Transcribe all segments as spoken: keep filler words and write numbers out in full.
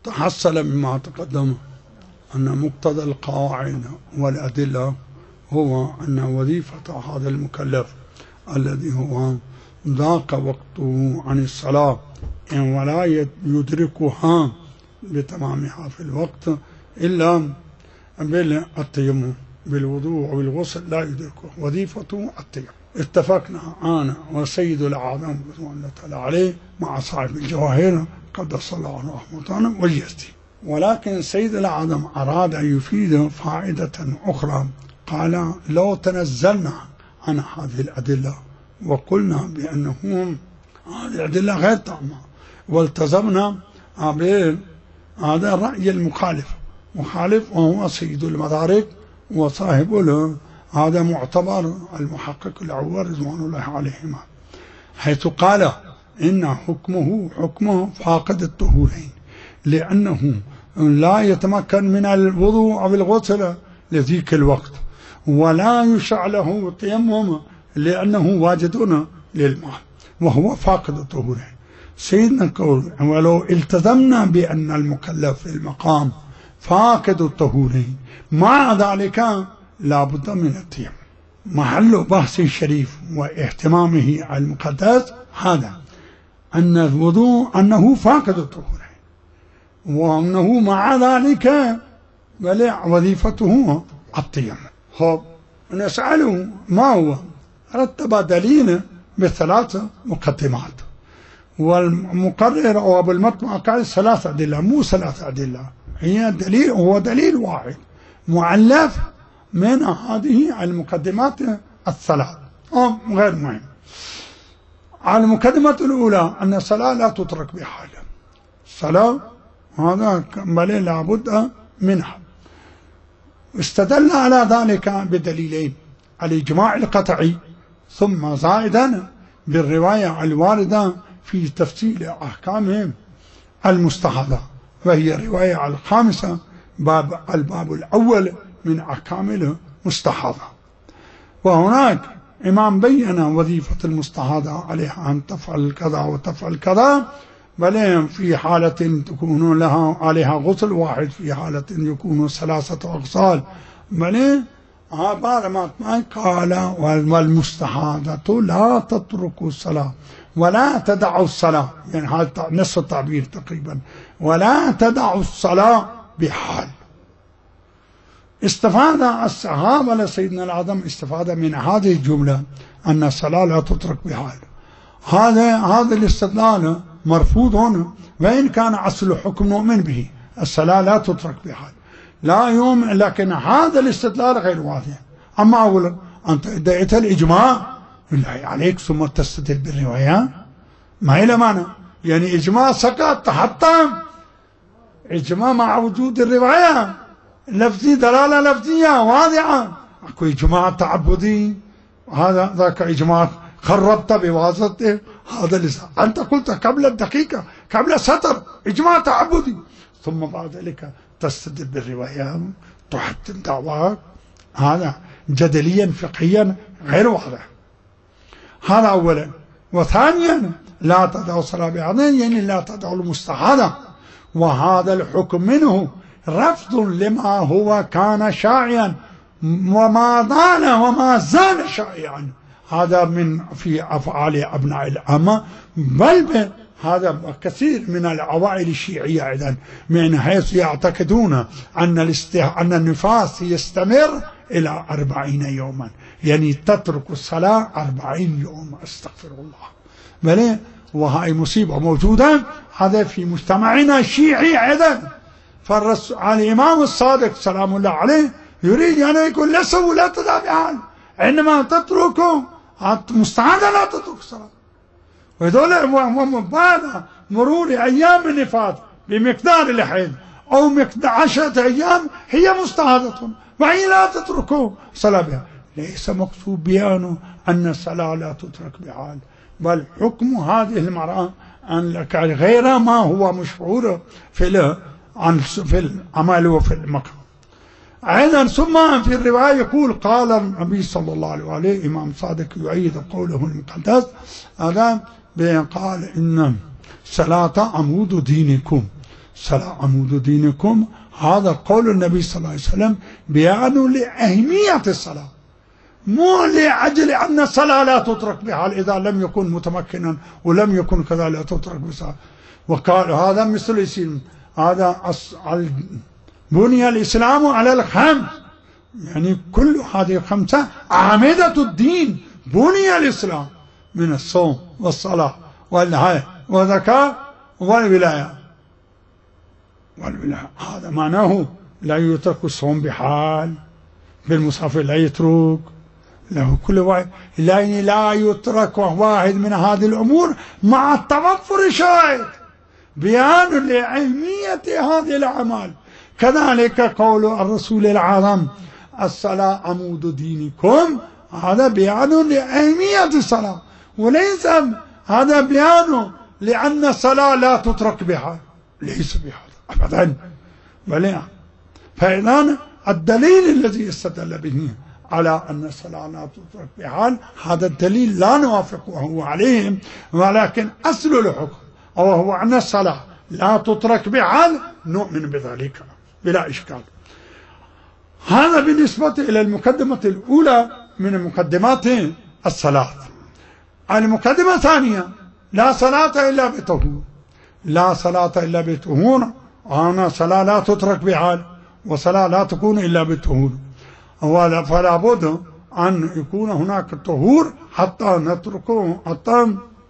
تحصل مما تقدم أن مقتضى القواعد والأدلة هو أن وظيفة هذا المكلف الذي هو ضاق وقته عن الصلاة ولا يدركها بتمامها في الوقت إلا بالتيمم بالوضوء والغسل، لا يدركه، وظيفته التيمم. اتفقنا أنا وسيد الأعظم رضوان الله تعالى عليه مع صاحب الجواهر قدس الله رحمته وجزته، ولكن سيد الأعظم أراد أن يفيد فائدة أخرى. قال لو تنزلنا عن هذه الأدلة وقلنا بأنه هذه الأدلة غير تامة والتزمنا بهذا الرأي المخالف مخالف وهو سيد المدارك وصاحب له هذا معتبر المحقق الأول رضوان الله عليهما، حيث قال إن حكمه حكمه فاقد الطهورين، لأنه لا يتمكن من الوضوء أو الغسل لذيك الوقت، ولا يشرع له التيمم لأنه واجد للماء وهو فاقد الطهورين. سيدنا قول ولو التزمنا بأن المكلف في المقام فاقد الطهورين مع ذلك لا بد من التيمم. محل بحث الشريف واهتمامه المقدس هذا أن الوضوء أنه فاقد الطهورين وأنه مع ذلك بل وظيفته التيمم. هو نسأله ما هو؟ رتب دليل بثلاث مقدمات، والمقرر أو أبو المطمع قال ثلاث أدلة مو ثلاث أدلة، هي دليل هو دليل واحد مؤلف من هذه المقدمات الثلاث أو غير مهم. على المقدمة الأولى أن الصلاة لا تترك بحال، الصلاة هذا بل لابد منها. استدل على ذلك بدليلين: الإجماع القطعي ثم زائدا بالرواية الواردة في تفصيل أحكامهم المستحاضة، وهي الرواية الخامسة باب الباب الأول من أحكام المستحاضة. وهناك إمام بين وظيفة المستحاضة عليها أن تفعل كذا وتفعل كذا، بل في حالة تكون لها عليها غسل واحد، في حالة يكون ثلاثة أغسال، بل بعد ما قال والمستحاضة لا تترك الصلاة ولا تدع الصلاة، يعني هذا نصف التعبير تقريبا، ولا تدع الصلاة بحال. استفاد الصحابة لسيدنا الأعظم استفاد من هذه الجملة أن الصلاة لا تترك بحال. هذا هذا الاستدلال مرفوض هنا، وإن كان أصل حكم نؤمن به، الصلاة لا تترك بحال لا يوم، لكن هذا الاستدلال غير واضح. أما أولا أنت ادعيت الإجماع بالله عليك ثم تستدل بالرواية، ما هي معنى يعني إجماع سقط حتى إجماع مع وجود الرواية لفظي دلالة لفظية واضحة، أكو إجماع تعبدي هذا ذاك إجماع خربت بواسطة هذا اللسان، أنت قلت قبل الدقيقة قبل سطر إجماع تعبدي، ثم بعد ذلك تستدل بالرواية تحتم دعواك، هذا جدليا فقهيا غير واضح. هذا أولا. وثانيا لا تدعو الصلاة بعضين، يعني لا تدعو المستحاضة، وهذا الحكم منه رفض لما هو كان شائعا وما ضال وما زال شائعا، هذا من في أفعال أبناء الأمة، بل هذا كثير من العوائل الشيعية أيضا، من حيث يعتقدون أن الاستح... أن النفاس يستمر إلى أربعين يوما، يعني تترك الصلاة أربعين يوم، أستغفر الله. بل وهي مصيبة موجودة هذا في مجتمعنا الشيعي أيضا. فالإمام الصادق سلام الله عليه يريد أن يقول لسوا لا تتابعان، عندما تتركوا مستعادا لا تترك الصلاة، وهذول بعد مرور أيام النفاس بمقدار الحيض أو مقدار عشرة أيام هي مستعاضة، وهي لا تتركوا صلاة بها. ليس مقصود بيانه أن الصلاة لا تترك بحال، بل حكم هذه المرأة أن غير ما هو مشهور في عن في العمل وفي المقام. أيضا ثم في الرواية يقول قال النبي صلى الله عليه وآله، إمام صادق يؤيد قوله المقدس هذا، قال إن صلاة عمود دينكم، الصلاة عمود دينكم، هذا قول النبي صلى الله عليه وسلم بيان لأهمية الصلاة، مو لأجل أن الصلاة لا تترك بحال إذا لم يكن متمكنا ولم يكن كذا لا تترك بصلاة. وقال هذا مثل الإسلام، هذا بني الإسلام على الخمس، يعني كل هذه الخمسة أعمدة الدين. بني الإسلام من الصوم والصلاة والحج والزكاة والولاية والولاية. هذا معناه لا يترك الصوم بحال، بالمسافر لا يترك له كل واحد، لا لا يترك واحد من هذه الأمور مع التوفر شاهد بيان لأهمية هذه الأعمال. كذلك قول الرسول العظيم الصلاة عمود دينكم، هذا بيان لأهمية الصلاة، وليس هذا بيان لأن الصلاة لا تترك بحال، ليس بهذا أبدا. بل فإذا الدليل الذي استدل به على أن الصلاة لا تترك بحال، هذا الدليل لا نوافقه عليه، ولكن أصل الحكم وهو أن الصلاة لا تترك بحال نؤمن بذلك بلا إشكال. هذا بالنسبة إلى المقدمة الأولى من مقدمات الصلاة. المقدمة الثانية: لا صلاة إلا بطهور. لا صلاة إلا بطهور، أنا صلاة لا تترك بحال، وصلاة لا تكون إلا بطهور، فلا بد أن يكون هناك طهور حتى نتركه، حتى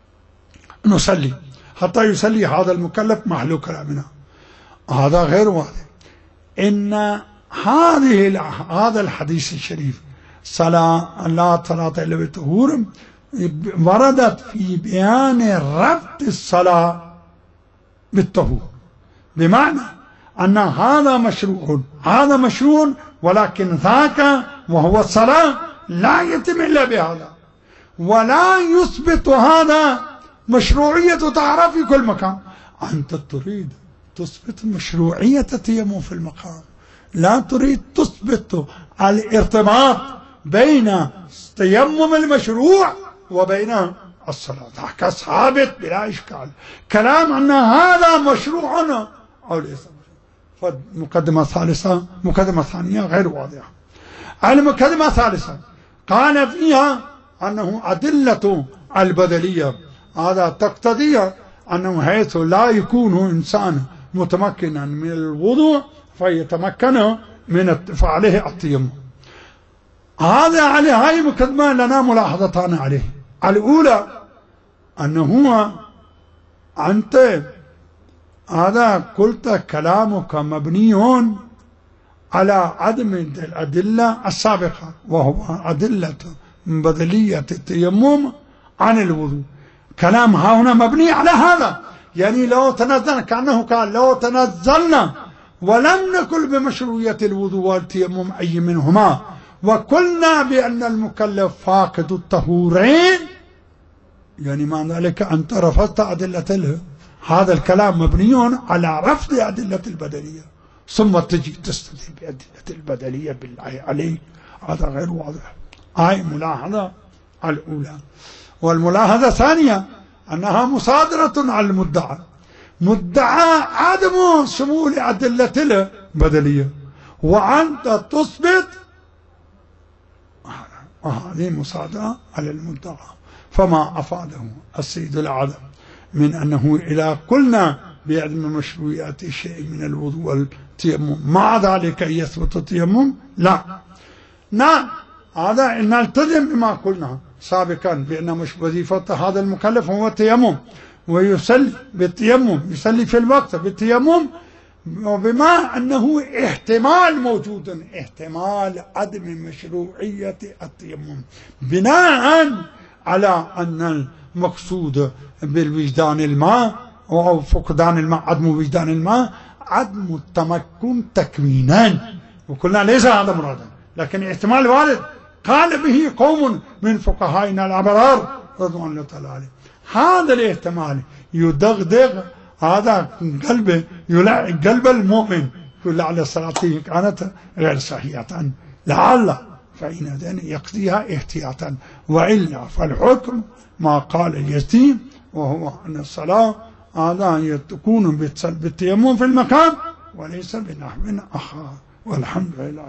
نصلي، حتى يصلي هذا المكلف محل كلامنا. هذا غير واضح. إن هذه هذا الحديث الشريف صلاة لا صلاة إلا بطهور وردت في بيان ربط الصلاة بالطهور، بمعنى أن هذا مشروع، هذا مشروع، ولكن ذاك وهو الصلاة لا يتم إلا بهذا، ولا يثبت هذا مشروعية طهارة في كل مكان. أنت تريد تثبت مشروعية التيمم في المقام، لا تريد تثبت الارتباط بين التيمم المشروع وبين الصلاة. ذاك ثابت بلا إشكال. كلام أن هذا مشروع أو ليس، فالمقدمة الثالثة مقدمة ثانية غير واضحة. المقدمة الثالثة قال فيها أنه أدلة البدلية، هذا تقتضي أنه حيث لا يكون إنسان متمكنا من الوضوء فيتمكن من فعله التيمم. هذا عليه هاي مقدمة لنا ملاحظتان عليه. الأولى أنه أنت هذا قلت كلامك مبني على عدم الأدلة السابقة، وهو أدلة بدلية التيمم عن الوضوء. كلام هنا مبني على هذا، يعني لو تنزلنا كأنه قال لو تنزلنا ولم نقل بمشروعية الوضوء والتيمم أي منهما، وقلنا بأن المكلف فاقد الطهورين، يعني معنى ذلك أنت رفضت أدلة له. هذا الكلام مبني على رفض أدلة البدلية، ثم تجي تستدل بأدلة البدلية بالله عليك، هذا غير واضح. هاي ملاحظة الأولى. والملاحظة الثانية أنها مصادرة على المدعى، مدعى عدم شمول أدلة البدلية، وأنت تثبت هذه مصادرة على المدعى. فما أفاده السيد الأعظم من أنه إذا قلنا بعدم مشروعية شيء من الوضوء والتيمم مع ذلك يثبت التيمم، لا، نعم، هذا إن نلتزم بما قلنا سابقا بأن مش وظيفة هذا المكلف هو التيمم، ويصلي بالتيمم، يصلي في الوقت بالتيمم، وبما أنه احتمال موجود، احتمال عدم مشروعية التيمم بناء على أن المقصود بالوجدان الماء أو فقدان الماء، عدم وجدان الماء، عدم التمكن تكوينا، وقلنا ليس هذا مرادا، لكن احتمال وارد قال به قوم من فقهائنا الأبرار رضوان الله تعالى عليه. هذا الاحتمال يدغدغ هذا قلبه، يلعب قلب المؤمن، يقول لعل الصلاة كانت غير صحيحة، لعل فإن يقضيها احتياطا، وإلا فالحكم ما قال اليتيم، وهو أن الصلاة هذا تكون بالتيمم في المكان وليس بنحو آخر، والحمد لله.